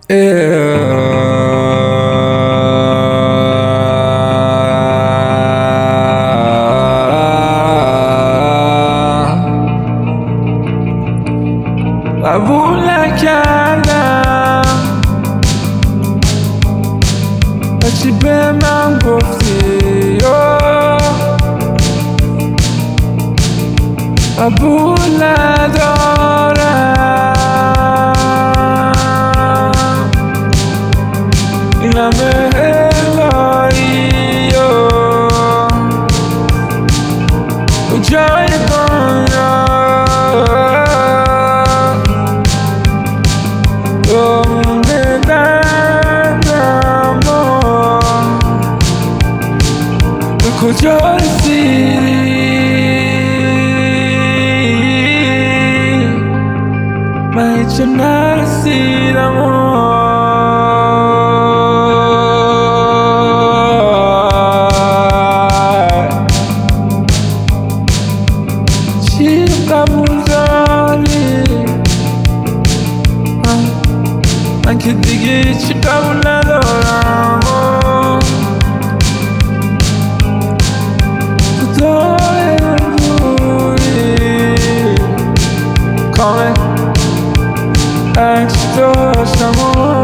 قبول نکردم هرچی به من گفتی قبول ندارم این همه الهی کجای دنیا مونده دردم به کجا رسیدی من هیچ نرسیدم چی قبول داری من که دیگه چی قبول ندارم خدای من بودی کامل عکس داشتم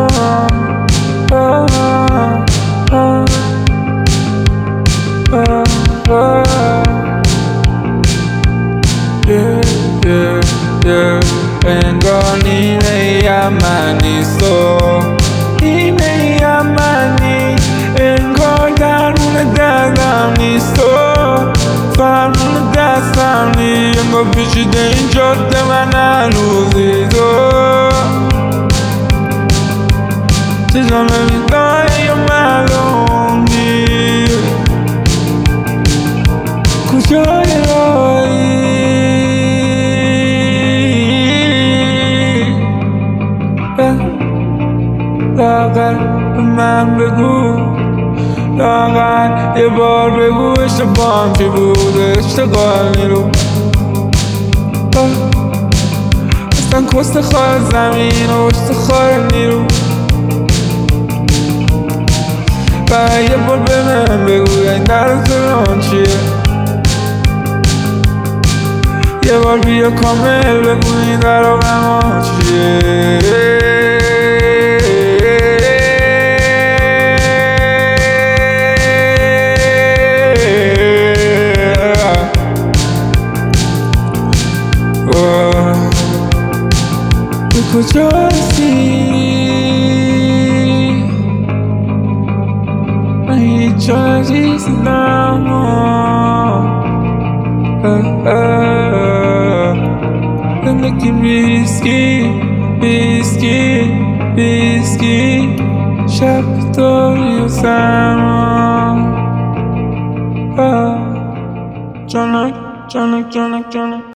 انگار نیمه من نیست و نیمه من نیست انگار درمون دردم نیست و فرمون دستم نیست انگار پیچیده این جاده من هنوزی تو چشم نمیدای یا معلوم نیست کجای راهی لاغر به من بگو لاغر یه بار بگو اشتباهم چی بود اشتغال نیرو اصلا کست خواهد زمین و اشتخار نیرو و یه بار به من بگو این در تران چیه یه بار بیا کامل بگو این در آقا چیه کجا رسیدی من هیچ جا نیستم زندگی بیسکی شب داری و سرما جانک